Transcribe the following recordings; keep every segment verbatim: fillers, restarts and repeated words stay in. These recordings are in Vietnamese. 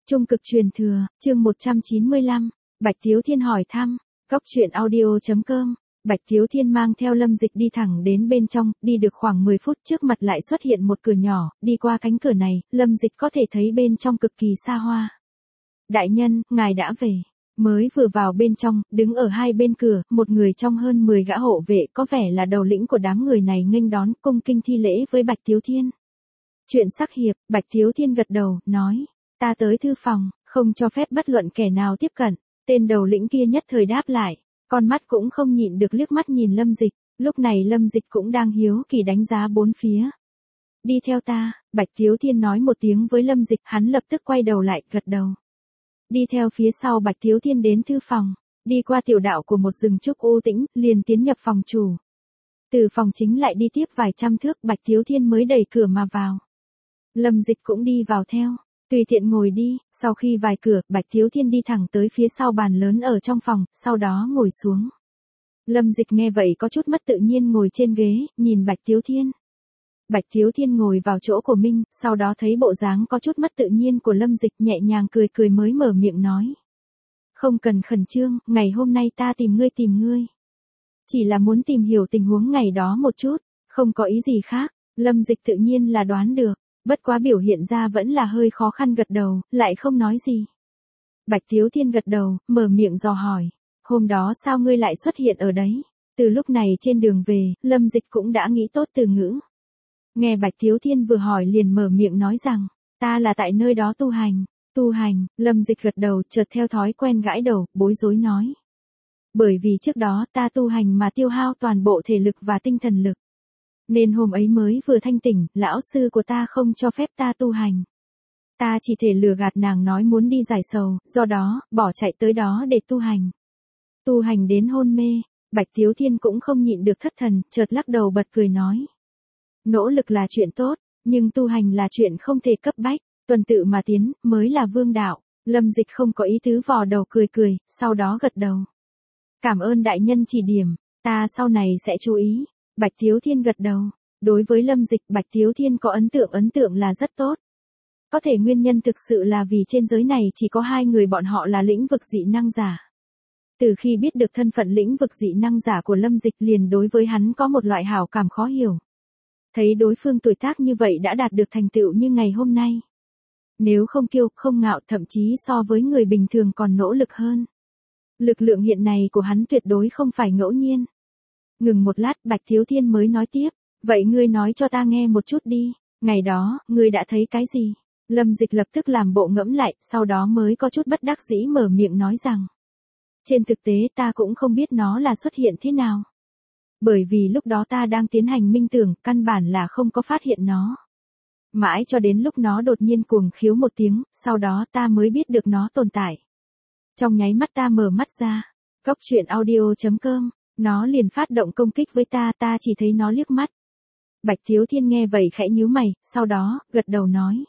Trung cực truyền thừa, chương một trăm chín mươi lăm, Bạch Thiếu Thiên hỏi thăm, góc truyện audio chấm com. Bạch Thiếu Thiên mang theo Lâm Dịch đi thẳng đến bên trong, đi được khoảng mười phút trước mặt lại xuất hiện một cửa nhỏ, đi qua cánh cửa này, Lâm Dịch có thể thấy bên trong cực kỳ xa hoa. Đại nhân, ngài đã về. Mới vừa vào bên trong, đứng ở hai bên cửa, một người trong hơn mười gã hộ vệ có vẻ là đầu lĩnh của đám người này nghênh đón, cung kinh thi lễ với Bạch Thiếu Thiên. Chuyện sắc hiệp, Bạch Thiếu Thiên gật đầu, nói, ta tới thư phòng, không cho phép bất luận kẻ nào tiếp cận. Tên đầu lĩnh kia nhất thời đáp lại, con mắt cũng không nhịn được liếc mắt nhìn Lâm Dịch, lúc này Lâm Dịch cũng đang hiếu kỳ đánh giá bốn phía. Đi theo ta, Bạch Thiếu Thiên nói một tiếng với Lâm Dịch, hắn lập tức quay đầu lại, gật đầu. Đi theo phía sau Bạch Thiếu Thiên đến thư phòng, đi qua tiểu đạo của một rừng trúc u tĩnh, liền tiến nhập phòng chủ. Từ phòng chính lại đi tiếp vài trăm thước, Bạch Thiếu Thiên mới đẩy cửa mà vào. Lâm Dịch cũng đi vào theo, tùy tiện ngồi đi, sau khi vài cửa, Bạch Thiếu Thiên đi thẳng tới phía sau bàn lớn ở trong phòng, sau đó ngồi xuống. Lâm Dịch nghe vậy có chút mất tự nhiên ngồi trên ghế, nhìn Bạch Thiếu Thiên. Bạch Thiếu Thiên ngồi vào chỗ của mình, sau đó thấy bộ dáng có chút mất tự nhiên của Lâm Dịch, nhẹ nhàng cười cười mới mở miệng nói. Không cần khẩn trương, ngày hôm nay ta tìm ngươi tìm ngươi. Chỉ là muốn tìm hiểu tình huống ngày đó một chút, không có ý gì khác. Lâm Dịch tự nhiên là đoán được, bất quá biểu hiện ra vẫn là hơi khó khăn, gật đầu, lại không nói gì. Bạch Thiếu Thiên gật đầu, mở miệng dò hỏi. Hôm đó sao ngươi lại xuất hiện ở đấy? Từ lúc này trên đường về, Lâm Dịch cũng đã nghĩ tốt từ ngữ. Nghe Bạch Thiếu Thiên vừa hỏi liền mở miệng nói rằng, ta là tại nơi đó tu hành. Tu hành, Lâm Dịch gật đầu, chợt theo thói quen gãi đầu, bối rối nói. Bởi vì trước đó ta tu hành mà tiêu hao toàn bộ thể lực và tinh thần lực. Nên hôm ấy mới vừa thanh tỉnh, lão sư của ta không cho phép ta tu hành. Ta chỉ thể lừa gạt nàng nói muốn đi giải sầu, do đó, bỏ chạy tới đó để tu hành. Tu hành đến hôn mê, Bạch Thiếu Thiên cũng không nhịn được thất thần, chợt lắc đầu bật cười nói. Nỗ lực là chuyện tốt, nhưng tu hành là chuyện không thể cấp bách, tuần tự mà tiến, mới là vương đạo. Lâm Dịch không có ý tứ vò đầu cười cười, sau đó gật đầu. Cảm ơn đại nhân chỉ điểm, ta sau này sẽ chú ý. Bạch Thiếu Thiên gật đầu, đối với Lâm Dịch, Bạch Thiếu Thiên có ấn tượng ấn tượng là rất tốt. Có thể nguyên nhân thực sự là vì trên giới này chỉ có hai người bọn họ là lĩnh vực dị năng giả. Từ khi biết được thân phận lĩnh vực dị năng giả của Lâm Dịch liền đối với hắn có một loại hảo cảm khó hiểu. Thấy đối phương tuổi tác như vậy đã đạt được thành tựu như ngày hôm nay. Nếu không kiêu, không ngạo, thậm chí so với người bình thường còn nỗ lực hơn. Lực lượng hiện này của hắn tuyệt đối không phải ngẫu nhiên. Ngừng một lát, Bạch Thiếu Thiên mới nói tiếp, vậy ngươi nói cho ta nghe một chút đi, ngày đó, ngươi đã thấy cái gì? Lâm Dịch lập tức làm bộ ngẫm lại, sau đó mới có chút bất đắc dĩ mở miệng nói rằng, trên thực tế ta cũng không biết nó là xuất hiện thế nào. Bởi vì lúc đó ta đang tiến hành minh tưởng, căn bản là không có phát hiện nó. Mãi cho đến lúc nó đột nhiên cuồng khiếu một tiếng, sau đó ta mới biết được nó tồn tại. Trong nháy mắt ta mở mắt ra, góc truyện audio chấm com. Nó liền phát động công kích với ta, ta chỉ thấy nó liếc mắt. Bạch Thiếu Thiên nghe vậy khẽ nhíu mày, sau đó, gật đầu nói.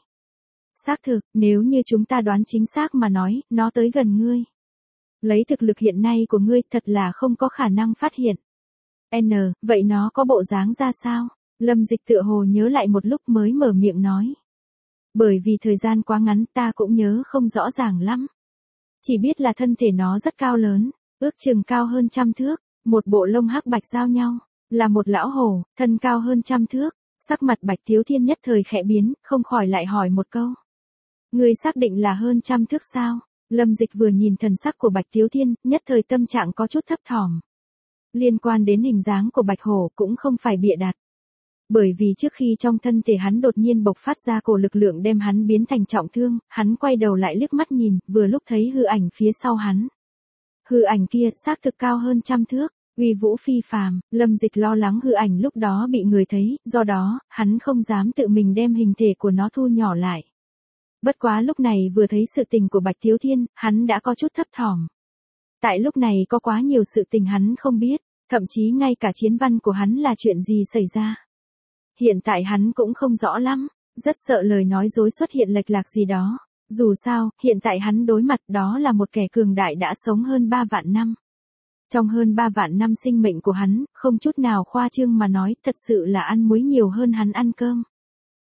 Xác thực, nếu như chúng ta đoán chính xác mà nói, nó tới gần ngươi. Lấy thực lực hiện nay của ngươi thật là không có khả năng phát hiện. N, vậy nó có bộ dáng ra sao? Lâm Dịch tựa hồ nhớ lại một lúc mới mở miệng nói. Bởi vì thời gian quá ngắn ta cũng nhớ không rõ ràng lắm. Chỉ biết là thân thể nó rất cao lớn, ước chừng cao hơn trăm thước. Một bộ lông hắc bạch giao nhau, là một lão hổ, thân cao hơn trăm thước. Sắc mặt Bạch Thiếu Thiên nhất thời khẽ biến, không khỏi lại hỏi một câu. Ngươi xác định là hơn trăm thước sao? Lâm Dịch vừa nhìn thần sắc của Bạch Thiếu Thiên, nhất thời tâm trạng có chút thấp thỏm. Liên quan đến hình dáng của bạch hổ cũng không phải bịa đặt. Bởi vì trước khi trong thân thể hắn đột nhiên bộc phát ra cổ lực lượng đem hắn biến thành trọng thương, hắn quay đầu lại liếc mắt nhìn, vừa lúc thấy hư ảnh phía sau hắn. Hư ảnh kia xác thực cao hơn trăm thước, uy vũ phi phàm. Lâm Dịch lo lắng hư ảnh lúc đó bị người thấy, do đó, hắn không dám tự mình đem hình thể của nó thu nhỏ lại. Bất quá lúc này vừa thấy sự tình của Bạch Thiếu Thiên, hắn đã có chút thấp thỏm. Tại lúc này có quá nhiều sự tình hắn không biết, thậm chí ngay cả chiến văn của hắn là chuyện gì xảy ra. Hiện tại hắn cũng không rõ lắm, rất sợ lời nói dối xuất hiện lệch lạc gì đó. Dù sao, hiện tại hắn đối mặt đó là một kẻ cường đại đã sống hơn ba vạn năm. Trong hơn ba vạn năm sinh mệnh của hắn, không chút nào khoa trương mà nói, thật sự là ăn muối nhiều hơn hắn ăn cơm.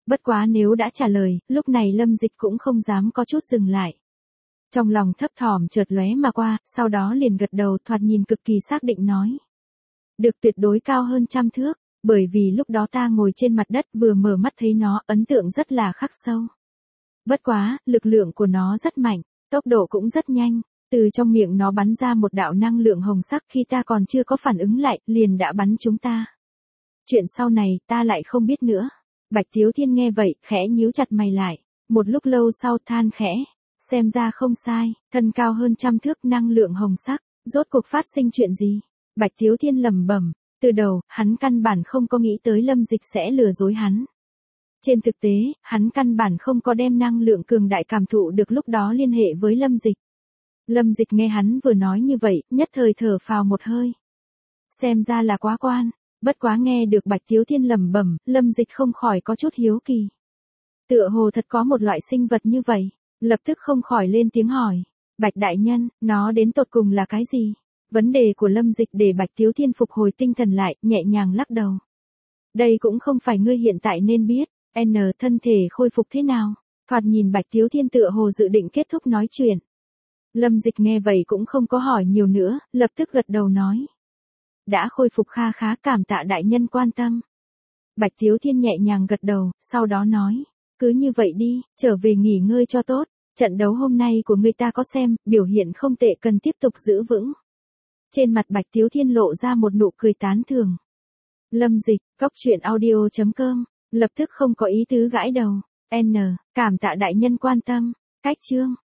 Bất quá nếu đã trả lời, lúc này Lâm Dịch cũng không dám có chút dừng lại. Trong lòng thấp thỏm chợt lóe mà qua, sau đó liền gật đầu, thoạt nhìn cực kỳ xác định nói. Được, tuyệt đối cao hơn trăm thước, bởi vì lúc đó ta ngồi trên mặt đất vừa mở mắt thấy nó, ấn tượng rất là khắc sâu. Bất quá, lực lượng của nó rất mạnh, tốc độ cũng rất nhanh, từ trong miệng nó bắn ra một đạo năng lượng hồng sắc, khi ta còn chưa có phản ứng lại, liền đã bắn chúng ta. Chuyện sau này, ta lại không biết nữa. Bạch Thiếu Thiên nghe vậy, khẽ nhíu chặt mày lại, một lúc lâu sau than khẽ, xem ra không sai, thân cao hơn trăm thước, năng lượng hồng sắc, rốt cuộc phát sinh chuyện gì? Bạch Thiếu Thiên lẩm bẩm, từ đầu, hắn căn bản không có nghĩ tới Lâm Dịch sẽ lừa dối hắn. Trên thực tế, hắn căn bản không có đem năng lượng cường đại cảm thụ được lúc đó liên hệ với Lâm Dịch. Lâm Dịch nghe hắn vừa nói như vậy, nhất thời thở phào một hơi. Xem ra là quá quan, bất quá nghe được Bạch Thiếu Thiên lẩm bẩm, Lâm Dịch không khỏi có chút hiếu kỳ. Tựa hồ thật có một loại sinh vật như vậy, lập tức không khỏi lên tiếng hỏi. Bạch đại nhân, nó đến tột cùng là cái gì? Vấn đề của Lâm Dịch để Bạch Thiếu Thiên phục hồi tinh thần lại, nhẹ nhàng lắc đầu. Đây cũng không phải ngươi hiện tại nên biết, N thân thể khôi phục thế nào? Thoạt nhìn Bạch Thiếu Thiên tựa hồ dự định kết thúc nói chuyện. Lâm Dịch nghe vậy cũng không có hỏi nhiều nữa, lập tức gật đầu nói. Đã khôi phục kha khá, cảm tạ đại nhân quan tâm. Bạch Thiếu Thiên nhẹ nhàng gật đầu, sau đó nói. Cứ như vậy đi, trở về nghỉ ngơi cho tốt. Trận đấu hôm nay của người ta có xem, biểu hiện không tệ, cần tiếp tục giữ vững. Trên mặt Bạch Thiếu Thiên lộ ra một nụ cười tán thưởng. Lâm Dịch, góc truyện audio chấm com, lập tức không có ý tứ gãi đầu. N, cảm tạ đại nhân quan tâm. Cách chương.